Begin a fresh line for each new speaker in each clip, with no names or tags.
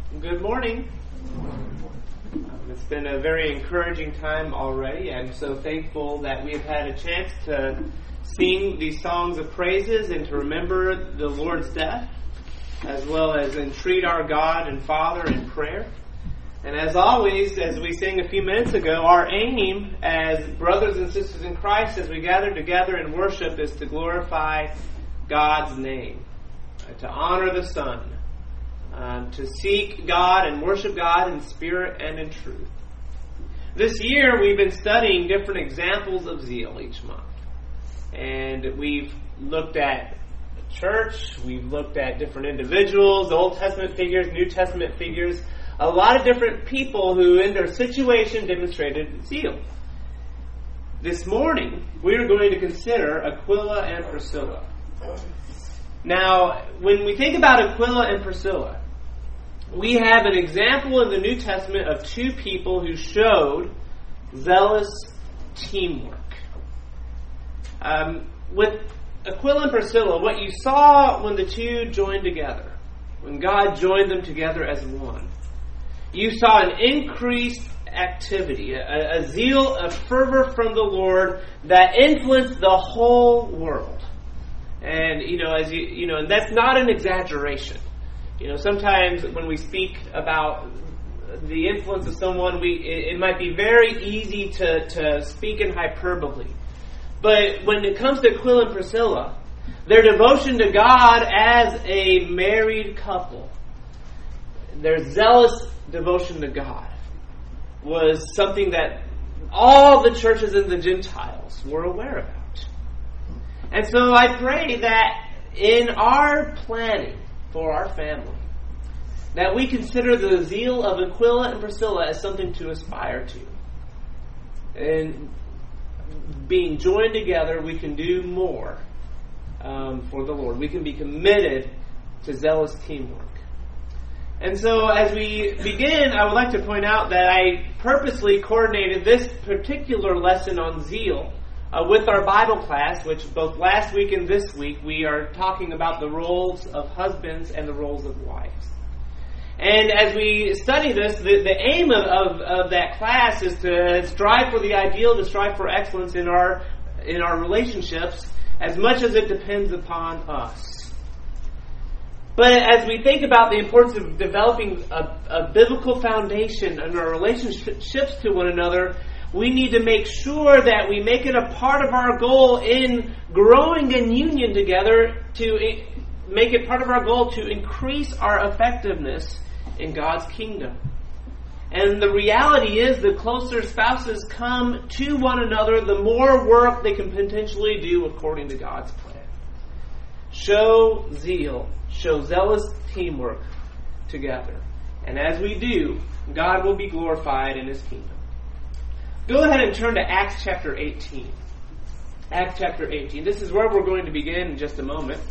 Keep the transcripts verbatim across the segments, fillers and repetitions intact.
Good morning. It's been a very encouraging time already. I'm so thankful that we've had a chance to sing these songs of praises and to remember the Lord's death, as well as entreat our God and Father in prayer. And as always, as we sang a few minutes ago, our aim as brothers and sisters in Christ as we gather together in worship is to glorify God's name, to honor the Son, uh, to seek God and worship God in spirit and in truth. This year we've been studying different examples of zeal each month. And we've looked at the church, we've looked at different individuals, Old Testament figures, New Testament figures, a lot of different people who in their situation demonstrated zeal. This morning we are going to consider Aquila and Priscilla. Now, when we think about Aquila and Priscilla, we have an example in the New Testament of two people who showed zealous teamwork. Um, with Aquila and Priscilla, what you saw when the two joined together, when God joined them together as one, you saw an increased activity, a, a zeal, a fervor from the Lord that influenced the whole world. And, you know, as you, you know, and that's not an exaggeration. You know, sometimes when we speak about the influence of someone, we it, it might be very easy to, to speak in hyperbole. But when it comes to Aquila and Priscilla, their devotion to God as a married couple, their zealous devotion to God, was something that all the churches and the Gentiles were aware about. And so I pray that in our planning for our family, that we consider the zeal of Aquila and Priscilla as something to aspire to. And being joined together, we can do more um, for the Lord. We can be committed to zealous teamwork. And so as we begin, I would like to point out that I purposely coordinated this particular lesson on zeal Uh, with our Bible class, which both last week and this week we are talking about the roles of husbands and the roles of wives. And as we study this, the, the aim of, of, of that class is to strive for the ideal, to strive for excellence in our in our relationships as much as it depends upon us. But as we think about the importance of developing a, a biblical foundation in our relationships to one another, we need to make sure that we make it a part of our goal in growing in union together, to make it part of our goal to increase our effectiveness in God's kingdom. And the reality is, the closer spouses come to one another, the more work they can potentially do according to God's plan. Show zeal, show zealous teamwork together. And as we do, God will be glorified in His kingdom. Go ahead and turn to Acts chapter eighteen. Acts chapter eighteen. This is where we're going to begin in just a moment.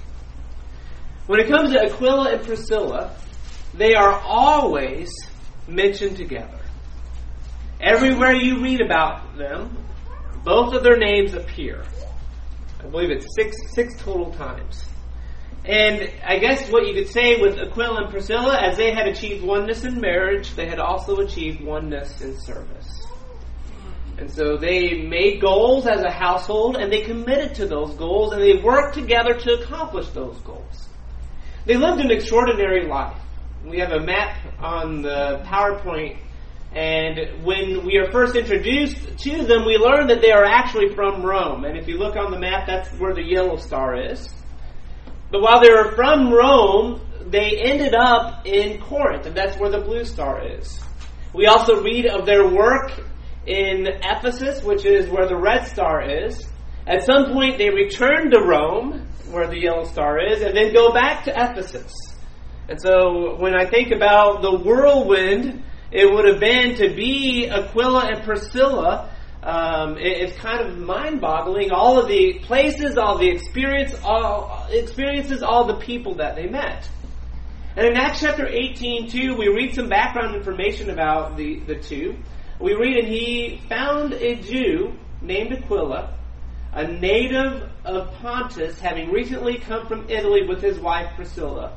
When it comes to Aquila and Priscilla, they are always mentioned together. Everywhere you read about them, both of their names appear. I believe it's six six total times. And I guess what you could say with Aquila and Priscilla, as they had achieved oneness in marriage, they had also achieved oneness in service. And so they made goals as a household, and they committed to those goals, and they worked together to accomplish those goals. They lived an extraordinary life. We have a map on the PowerPoint, and when we are first introduced to them, we learn that they are actually from Rome. And if you look on the map, that's where the yellow star is. But while they were from Rome, they ended up in Corinth, and that's where the blue star is. We also read of their work in Ephesus, which is where the red star is. At some point they return to Rome, where the yellow star is, and then go back to Ephesus. And so when I think about the whirlwind it would have been to be Aquila and Priscilla, um, it, it's kind of mind-boggling, all of the places, all the experience, all, experiences, all the people that they met. And in Acts chapter eighteen, too, we read some background information about the, the two. We read, and he found a Jew named Aquila, a native of Pontus, having recently come from Italy with his wife Priscilla,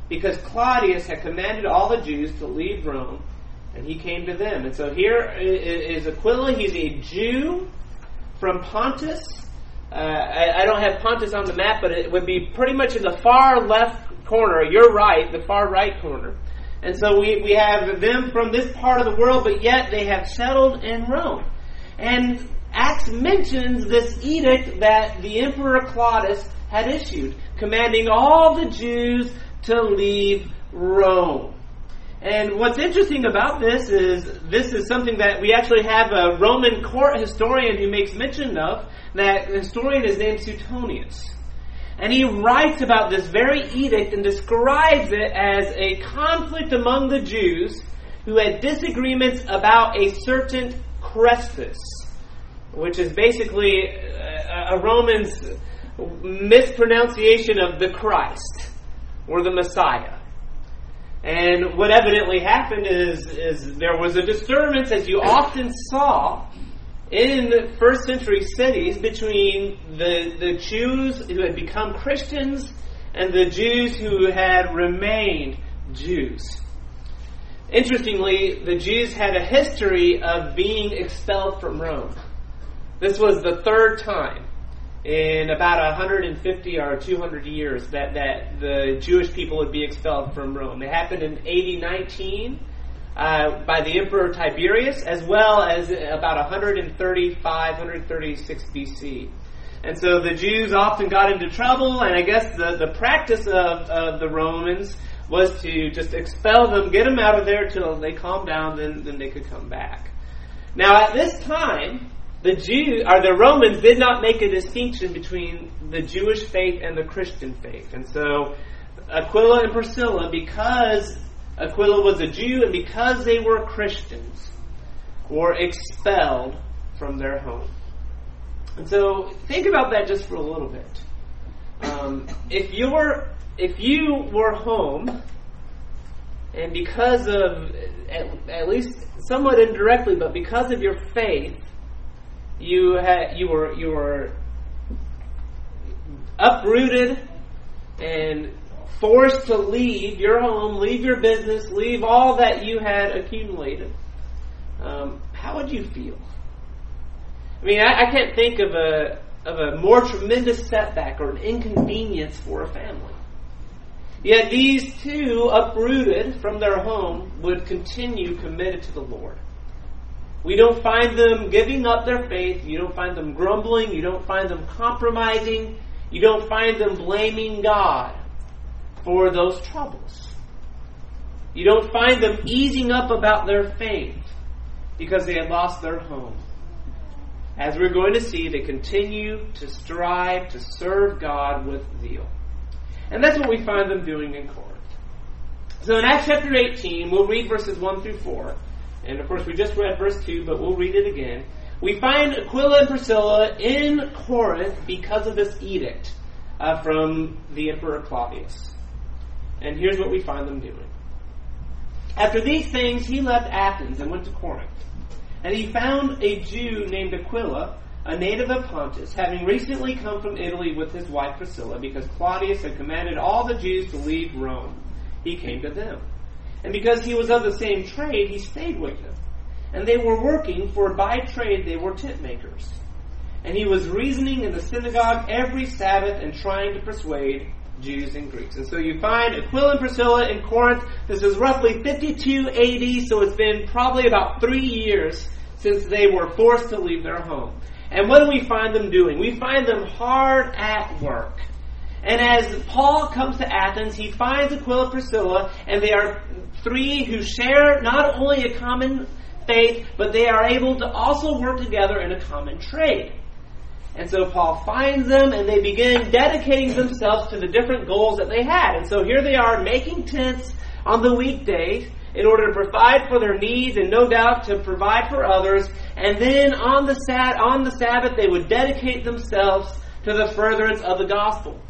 because Claudius had commanded all the Jews to leave Rome, and he came to them. And so here is Aquila. He's a Jew from Pontus. Uh, I, I don't have Pontus on the map, but it would be pretty much in the far left corner. You're right, the far right corner. And so we, we have them from this part of the world, but yet they have settled in Rome. And Acts mentions this edict that the Emperor Claudius had issued, commanding all the Jews to leave Rome. And what's interesting about this is this is something that we actually have a Roman court historian who makes mention of. That historian is named Suetonius. And he writes about this very edict and describes it as a conflict among the Jews who had disagreements about a certain Crispus, which is basically a Roman's mispronunciation of the Christ or the Messiah. And what evidently happened is, is there was a disturbance, as you often saw in first century cities, between the, the Jews who had become Christians and the Jews who had remained Jews. Interestingly, the Jews had a history of being expelled from Rome. This was the third time in about one hundred fifty or two hundred years that, that the Jewish people would be expelled from Rome. It happened in A D nineteen uh, by the Emperor Tiberius, as well as about one thirty-five, one thirty-six B C. And so the Jews often got into trouble, and I guess the, the practice of, of the Romans was to just expel them, get them out of there till they calmed down, then, then they could come back. Now at this time, the Jew or the Romans did not make a distinction between the Jewish faith and the Christian faith. And so Aquila and Priscilla, because Aquila was a Jew and because they were Christians, were expelled from their home. And so think about that just for a little bit. Um, if you're if you were home, and because of at, at least somewhat indirectly, but because of your faith, You had you were you were uprooted and forced to leave your home, leave your business, leave all that you had accumulated. Um, how would you feel? I mean, I, I can't think of a of a more tremendous setback or an inconvenience for a family. Yet these two, uprooted from their home, would continue committed to the Lord. We don't find them giving up their faith. You don't find them grumbling. You don't find them compromising. You don't find them blaming God for those troubles. You don't find them easing up about their faith because they had lost their home. As we're going to see, they continue to strive to serve God with zeal. And that's what we find them doing in Corinth. So in Acts chapter eighteen, we'll read verses one through four. And of course, we just read verse two, but we'll read it again. We find Aquila and Priscilla in Corinth because of this edict uh, from the Emperor Claudius. And here's what we find them doing. After these things, he left Athens and went to Corinth. And he found a Jew named Aquila, a native of Pontus, having recently come from Italy with his wife Priscilla, because Claudius had commanded all the Jews to leave Rome. He came to them. And because he was of the same trade, he stayed with them. And they were working, for by trade they were tent makers. And he was reasoning in the synagogue every Sabbath and trying to persuade Jews and Greeks. And so you find Aquila and Priscilla in Corinth. This is roughly fifty-two A D, so it's been probably about three years since they were forced to leave their home. And what do we find them doing? We find them hard at work. And as Paul comes to Athens, he finds Aquila and Priscilla, and they are three who share not only a common faith, but they are able to also work together in a common trade. And so Paul finds them, and they begin dedicating themselves to the different goals that they had. And so here they are making tents on the weekdays in order to provide for their needs and no doubt to provide for others. And then on the sat on the Sabbath, they would dedicate themselves to the furtherance of the gospel.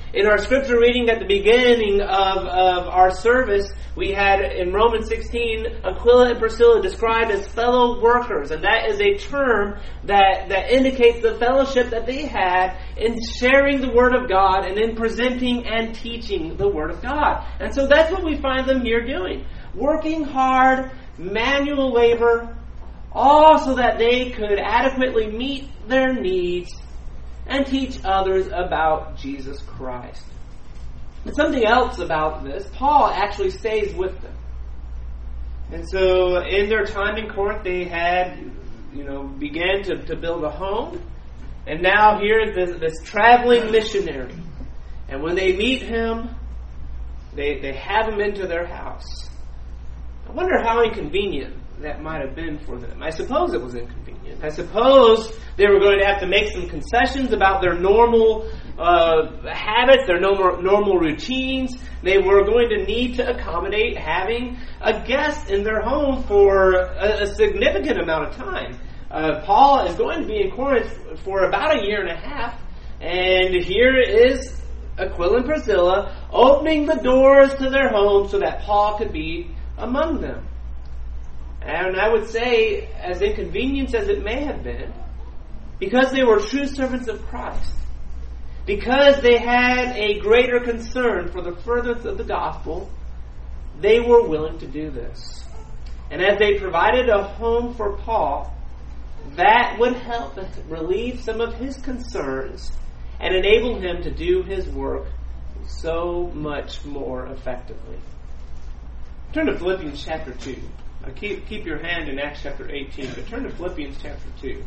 In our scripture reading at the beginning of, of our service, we had in Romans sixteen, Aquila and Priscilla described as fellow workers. And that is a term that, that indicates the fellowship that they had in sharing the Word of God and in presenting and teaching the Word of God. And so that's what we find them here doing. Working hard, manual labor, all so that they could adequately meet their needs and teach others about Jesus Christ. But something else about this, Paul actually stays with them. And so in their time in Corinth, they had, you know, began to, to build a home. And now here is this, this traveling missionary. And when they meet him, they, they have him into their house. I wonder how inconvenient that might have been for them. I suppose it was inconvenient. I suppose they were going to have to make some concessions about their normal uh, habits, their normal, normal routines. They were going to need to accommodate having a guest in their home for a, a significant amount of time. Uh, Paul is going to be in Corinth for about a year and a half, and here is Aquila and Priscilla opening the doors to their home so that Paul could be among them. And I would say, as inconvenient as it may have been, because they were true servants of Christ, because they had a greater concern for the furtherance of the gospel, they were willing to do this. And as they provided a home for Paul, that would help relieve some of his concerns and enable him to do his work so much more effectively. Turn to Philippians chapter two. Now keep, keep your hand in Acts chapter eighteen, but turn to Philippians chapter two.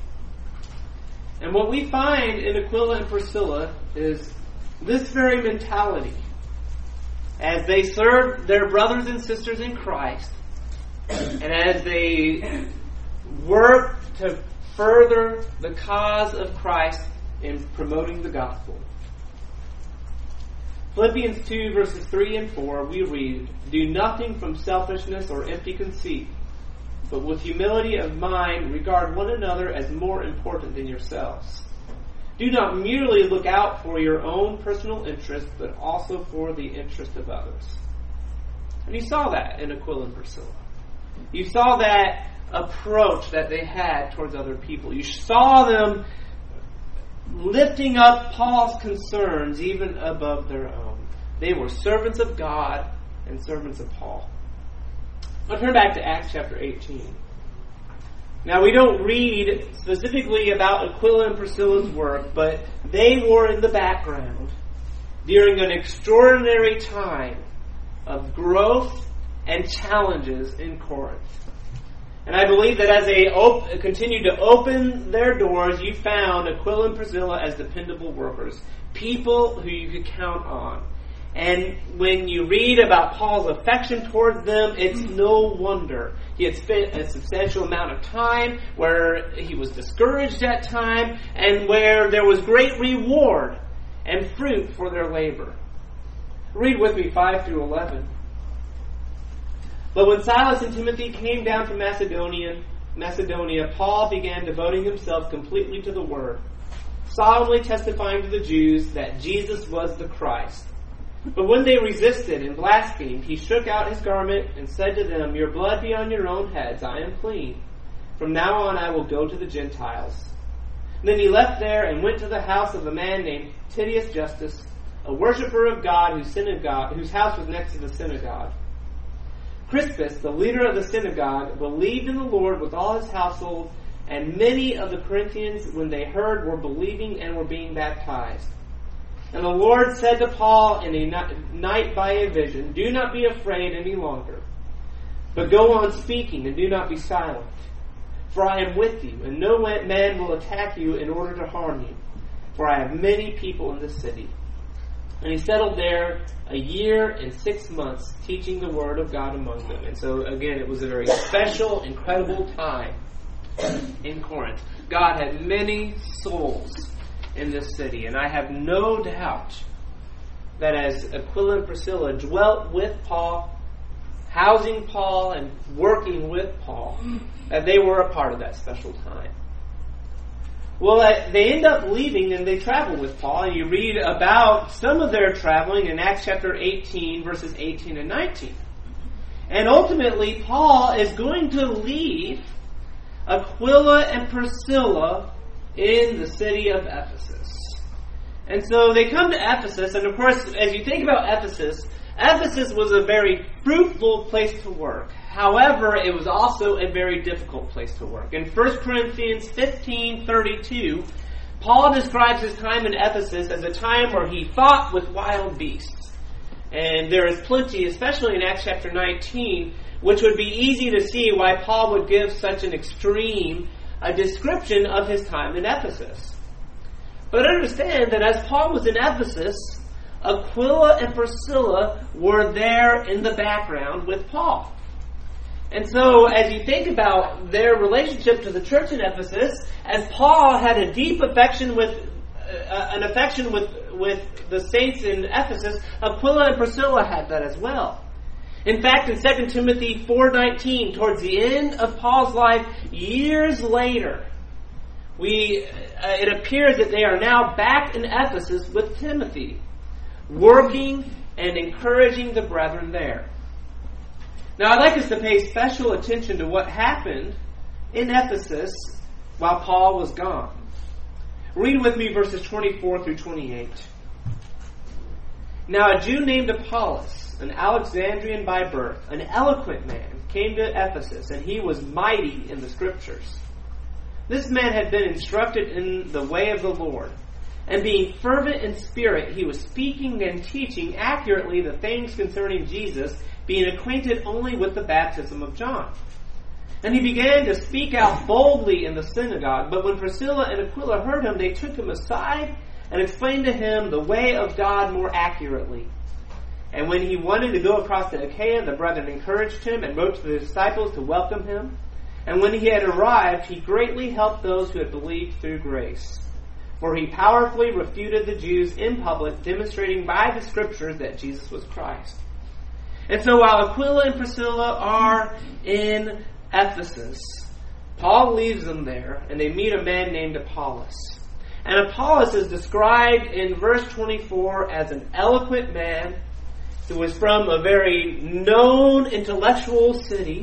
And what we find in Aquila and Priscilla is this very mentality. As they serve their brothers and sisters in Christ, and as they work to further the cause of Christ in promoting the gospel. Philippians two, verses three and four, we read, "Do nothing from selfishness or empty conceit, but with humility of mind regard one another as more important than yourselves. Do not merely look out for your own personal interest, but also for the interest of others." And you saw that in Aquila and Priscilla. You saw that approach that they had towards other people. You saw them lifting up Paul's concerns even above their own. They were servants of God and servants of Paul. I'll turn back to Acts chapter eighteen. Now, we don't read specifically about Aquila and Priscilla's work, but they were in the background during an extraordinary time of growth and challenges in Corinth. And I believe that as they op- continued to open their doors, you found Aquila and Priscilla as dependable workers, people who you could count on. And when you read about Paul's affection towards them, it's no wonder. He had spent a substantial amount of time where he was discouraged at time and where there was great reward and fruit for their labor. Read with me five through eleven. "But when Silas and Timothy came down from Macedonia, Macedonia, Paul began devoting himself completely to the word, solemnly testifying to the Jews that Jesus was the Christ. But when they resisted and blasphemed, he shook out his garment and said to them, 'Your blood be on your own heads, I am clean. From now on I will go to the Gentiles.' And then he left there and went to the house of a man named Titius Justus, a worshiper of God whose synagogue, whose house was next to the synagogue. Crispus, the leader of the synagogue, believed in the Lord with all his household, and many of the Corinthians, when they heard, were believing and were being baptized. And the Lord said to Paul in a night by a vision, 'Do not be afraid any longer, but go on speaking and do not be silent. For I am with you, and no man will attack you in order to harm you, for I have many people in this city.' And he settled there a year and six months, teaching the word of God among them." And so, again, it was a very special, incredible time in Corinth. God had many souls in this city. And I have no doubt that as Aquila and Priscilla dwelt with Paul, housing Paul and working with Paul, that they were a part of that special time. Well, uh, they end up leaving and they travel with Paul. And you read about some of their traveling in Acts chapter eighteen, verses eighteen and nineteen. And ultimately, Paul is going to leave Aquila and Priscilla in the city of Ephesus. And so they come to Ephesus, and of course, as you think about Ephesus, Ephesus was a very fruitful place to work. However, it was also a very difficult place to work. In First Corinthians fifteen thirty-two, Paul describes his time in Ephesus as a time where he fought with wild beasts. And there is plenty, especially in Acts chapter nineteen, which would be easy to see why Paul would give such an extreme a description of his time in Ephesus. But understand that as Paul was in Ephesus, Aquila and Priscilla were there in the background with Paul. And so as you think about their relationship to the church in Ephesus, as Paul had a deep affection with, uh, an affection with, with the saints in Ephesus, Aquila and Priscilla had that as well. In fact, in Second Timothy four nineteen, towards the end of Paul's life, years later, we uh, it appears that they are now back in Ephesus with Timothy, working and encouraging the brethren there. Now, I'd like us to pay special attention to what happened in Ephesus while Paul was gone. Read with me verses twenty-four through twenty-eight. Now, a Jew named Apollos, an Alexandrian by birth, an eloquent man, came to Ephesus, and he was mighty in the Scriptures. This man had been instructed in the way of the Lord, and being fervent in spirit, he was speaking and teaching accurately the things concerning Jesus, being acquainted only with the baptism of John. And he began to speak out boldly in the synagogue, but when Priscilla and Aquila heard him, they took him aside and explained to him the way of God more accurately. And when he wanted to go across to Achaia, the brethren encouraged him and wrote to the disciples to welcome him. And when he had arrived, he greatly helped those who had believed through grace. For he powerfully refuted the Jews in public, demonstrating by the Scriptures that Jesus was Christ. And so while Aquila and Priscilla are in Ephesus, Paul leaves them there, and they meet a man named Apollos. And Apollos is described in verse twenty-four as an eloquent man who was from a very known intellectual city,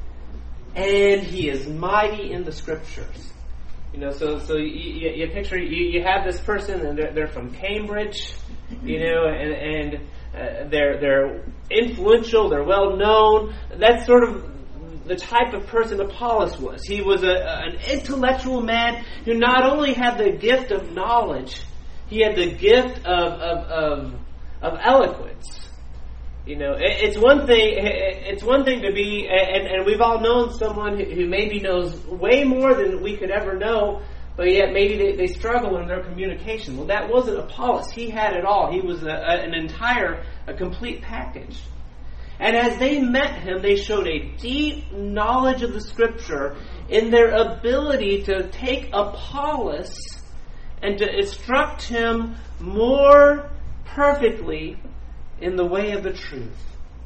and he is mighty in the Scriptures. You know, so so you, you, you picture you, you have this person, and they're, they're from Cambridge, you know, and and uh, they're they're influential, they're well known. That's sort of the type of person Apollos was. He was a, an intellectual man who not only had the gift of knowledge, he had the gift of of of, of eloquence. You know, it's one thing. It's one thing to be, and, and we've all known someone who maybe knows way more than we could ever know, but yet maybe they, they struggle in their communication. Well, that wasn't Apollos. He had it all. He was a, a, an entire, a complete package. And as they met him, they showed a deep knowledge of the Scripture in their ability to take Apollos and to instruct him more perfectly in the way of the truth.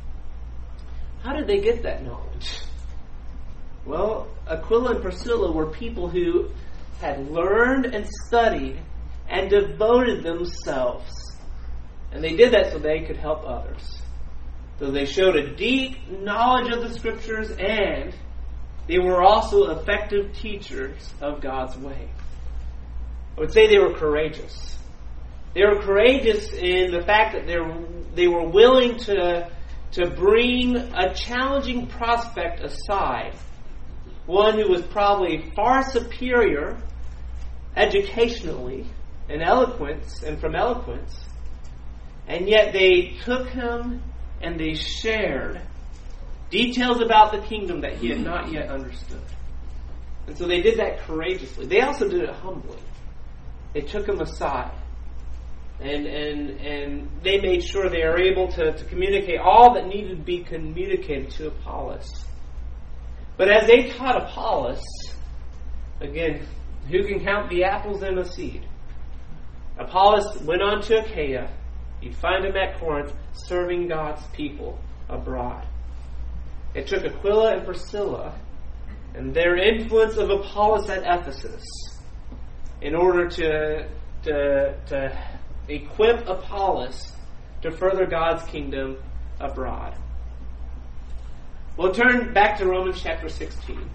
How did they get that knowledge? Well, Aquila and Priscilla were people who had learned and studied and devoted themselves. And they did that so they could help others. So they showed a deep knowledge of the Scriptures, and they were also effective teachers of God's way. I would say they were courageous. They were courageous in the fact that they were, they were willing to, to bring a challenging prospect aside, one who was probably far superior educationally and eloquence and from eloquence, and yet they took him and they shared details about the kingdom that he had not yet understood. And so they did that courageously. They also did it humbly. They took him aside. And and and they made sure they were able to, to communicate all that needed to be communicated to Apollos. But as they taught Apollos, again, who can count the apples in a seed? Apollos went on to Achaia. You'd find him at Corinth serving God's people abroad. It took Aquila and Priscilla and their influence of Apollos at Ephesus in order to, to, to equip Apollos to further God's kingdom abroad. We'll turn back to Romans chapter sixteen.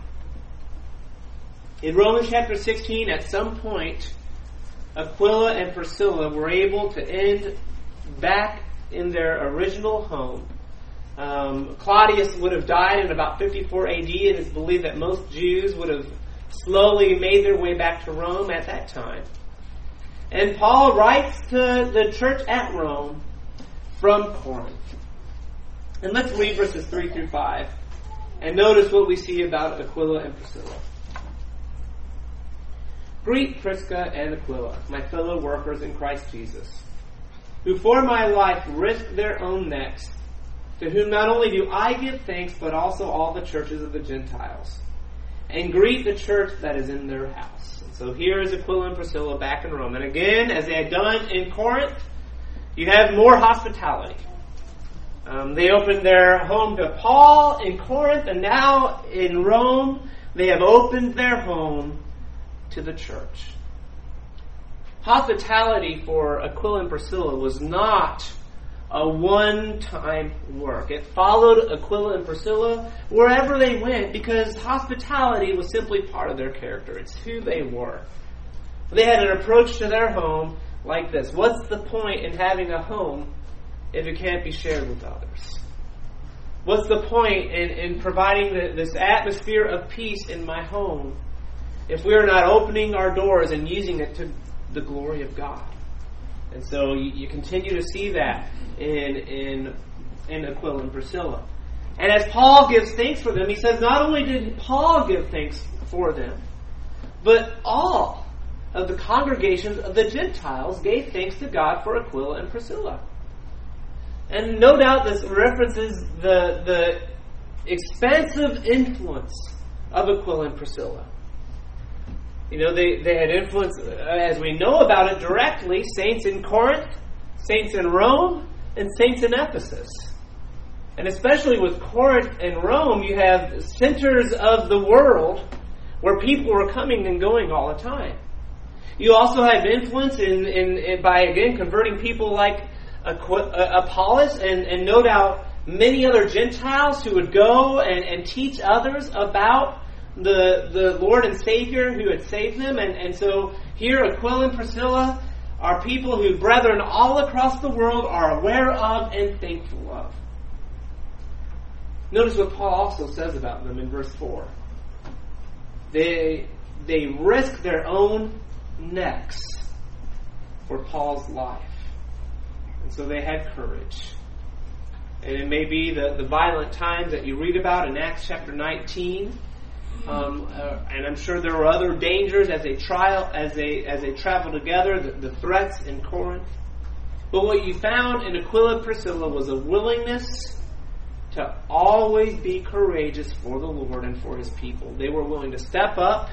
In Romans chapter sixteen, at some point, Aquila and Priscilla were able to end back in their original home. Um, Claudius would have died in about fifty-four A D, and it's believed that most Jews would have slowly made their way back to Rome at that time. And Paul writes to the church at Rome from Corinth. And let's read verses three through five and notice what we see about Aquila and Priscilla. Greet Prisca and Aquila, my fellow workers in Christ Jesus, who for my life risked their own necks, to whom not only do I give thanks, but also all the churches of the Gentiles. And greet the church that is in their house. And so here is Aquila and Priscilla back in Rome. And again, as they had done in Corinth, you have more hospitality. Um, they opened their home to Paul in Corinth, and now in Rome, they have opened their home to the church. Hospitality for Aquila and Priscilla was not a one-time work. It followed Aquila and Priscilla wherever they went because hospitality was simply part of their character. It's who they were. They had an approach to their home like this. What's the point in having a home if it can't be shared with others? What's the point in, in providing the, this atmosphere of peace in my home if we are not opening our doors and using it to the glory of God? And so you, you continue to see that in, in, in Aquila and Priscilla. And as Paul gives thanks for them, he says not only did Paul give thanks for them, but all of the congregations of the Gentiles gave thanks to God for Aquila and Priscilla. And no doubt this references the, the expansive influence of Aquila and Priscilla. You know, they, they had influence, uh, as we know about it directly, saints in Corinth, saints in Rome, and saints in Ephesus. And especially with Corinth and Rome, you have centers of the world where people were coming and going all the time. You also have influence in, in, in by, again, converting people like Apollos, and, and no doubt many other Gentiles who would go and, and teach others about the the Lord and Savior who had saved them. And, and so here Aquila and Priscilla are people who brethren all across the world are aware of and thankful of. Notice what Paul also says about them in verse four. They, they risk their own necks for Paul's life. And so they had courage. And it may be the, the violent times that you read about in Acts chapter nineteen. Um, uh, and I'm sure there were other dangers as they trial as they as they traveled together, the, the threats in Corinth. But what you found in Aquila and Priscilla was a willingness to always be courageous for the Lord and for His people. They were willing to step up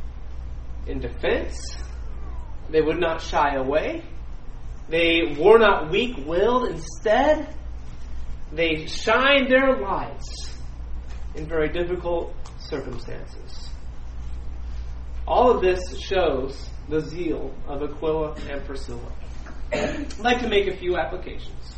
in defense. They would not shy away. They were not weak-willed. Instead, they shined their lights in very difficult circumstances. All of this shows the zeal of Aquila and Priscilla. I'd like to make a few applications.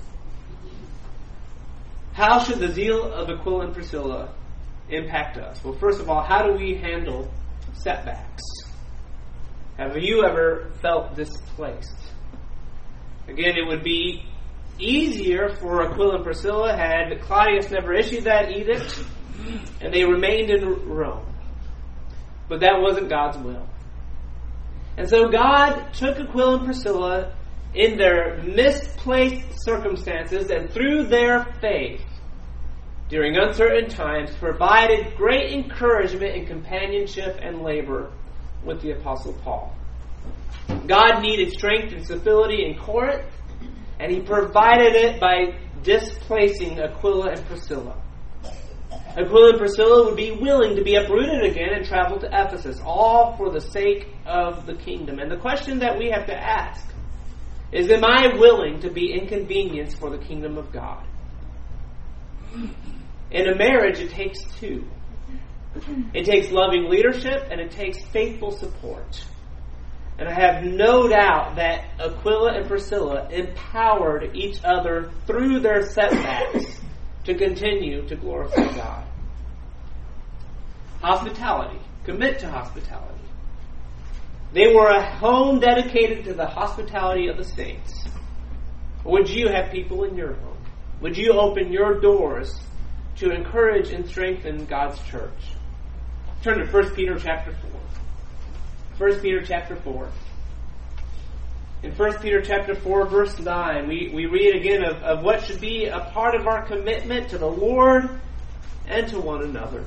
How should the zeal of Aquila and Priscilla impact us? Well, first of all, how do we handle setbacks? Have you ever felt displaced? Again, it would be easier for Aquila and Priscilla had Claudius never issued that edict and they remained in Rome. But that wasn't God's will. And so God took Aquila and Priscilla in their misplaced circumstances and through their faith during uncertain times provided great encouragement and companionship and labor with the Apostle Paul. God needed strength and stability in Corinth, and He provided it by displacing Aquila and Priscilla. Aquila and Priscilla would be willing to be uprooted again and travel to Ephesus, all for the sake of the kingdom. And the question that we have to ask is, am I willing to be inconvenienced for the kingdom of God? In a marriage, it takes two. It takes loving leadership and it takes faithful support. And I have no doubt that Aquila and Priscilla empowered each other through their setbacks to continue to glorify God. Hospitality. Commit to hospitality. They were a home dedicated to the hospitality of the saints. Would you have people in your home? Would you open your doors to encourage and strengthen God's church? Turn to First Peter chapter four. First Peter chapter four. In First Peter chapter four, verse nine, we, we read again of, of what should be a part of our commitment to the Lord and to one another.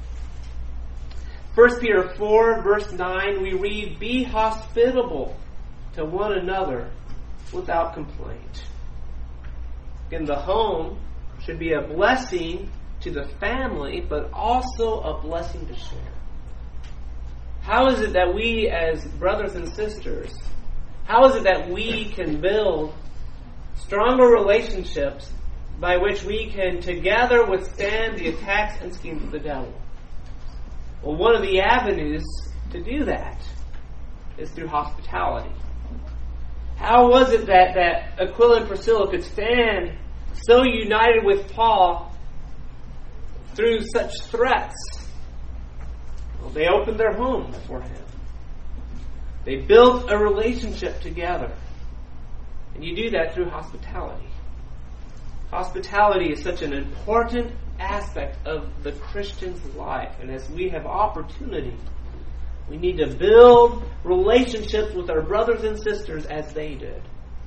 First Peter four, verse nine, we read, "Be hospitable to one another without complaint." Again, the home should be a blessing to the family, but also a blessing to share. How is it that we as brothers and sisters, how is it that we can build stronger relationships by which we can together withstand the attacks and schemes of the devil? Well, one of the avenues to do that is through hospitality. How was it that, that Aquila and Priscilla could stand so united with Paul through such threats? Well, they opened their home for him. They built a relationship together. And you do that through hospitality. Hospitality is such an important aspect of the Christian's life. And as we have opportunity, we need to build relationships with our brothers and sisters as they did.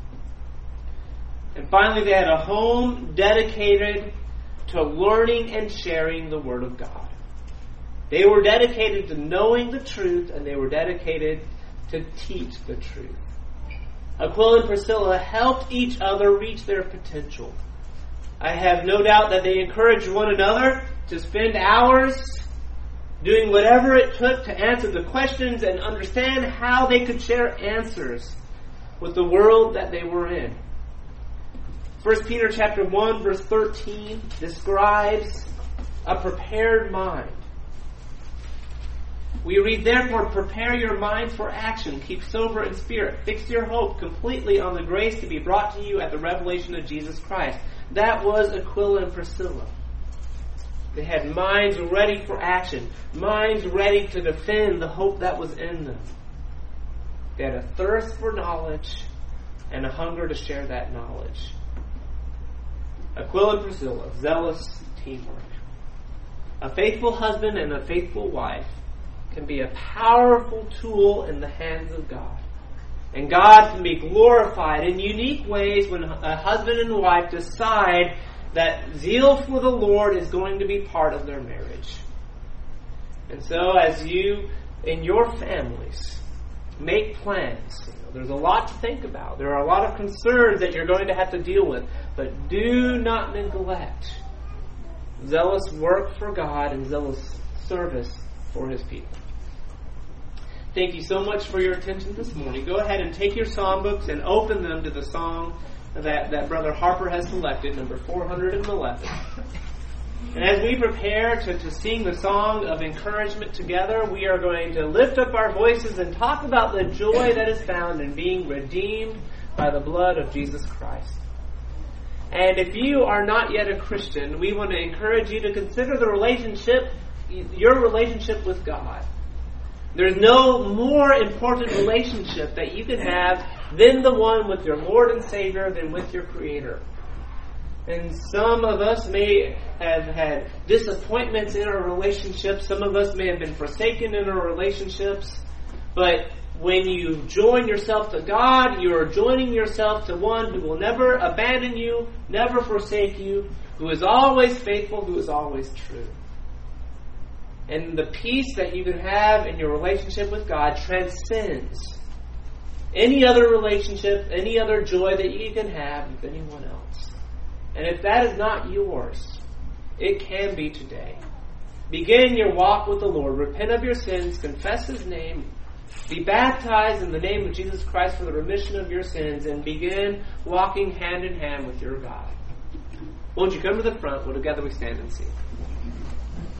And finally, they had a home dedicated to learning and sharing the Word of God. They were dedicated to knowing the truth, and they were dedicated to teach the truth. Aquila and Priscilla helped each other reach their potential. I have no doubt that they encouraged one another to spend hours doing whatever it took to answer the questions and understand how they could share answers with the world that they were in. First Peter chapter one, verse thirteen describes a prepared mind. We read, "Therefore, prepare your mind for action. Keep sober in spirit. Fix your hope completely on the grace to be brought to you at the revelation of Jesus Christ." That was Aquila and Priscilla. They had minds ready for action. Minds ready to defend the hope that was in them. They had a thirst for knowledge and a hunger to share that knowledge. Aquila and Priscilla, zealous teamwork. A faithful husband and a faithful wife can be a powerful tool in the hands of God. And God can be glorified in unique ways when a husband and wife decide that zeal for the Lord is going to be part of their marriage. And so as you, in your families, make plans, you know, there's a lot to think about. There are a lot of concerns that you're going to have to deal with. But do not neglect zealous work for God and zealous service for His people. Thank you so much for your attention this morning. Go ahead and take your psalm books and open them to the song that, that Brother Harper has selected, number four hundred eleven. And as we prepare to, to sing the song of encouragement together, we are going to lift up our voices and talk about the joy that is found in being redeemed by the blood of Jesus Christ. And if you are not yet a Christian, we want to encourage you to consider the relationship, your relationship with God. There's no more important relationship that you can have than the one with your Lord and Savior, than with your Creator. And some of us may have had disappointments in our relationships. Some of us may have been forsaken in our relationships. But when you join yourself to God, you are joining yourself to one who will never abandon you, never forsake you, who is always faithful, who is always true. And the peace that you can have in your relationship with God transcends any other relationship, any other joy that you can have with anyone else. And if that is not yours, it can be today. Begin your walk with the Lord. Repent of your sins. Confess His name. Be baptized in the name of Jesus Christ for the remission of your sins. And begin walking hand in hand with your God. Won't you come to the front? Well, together we stand and sing.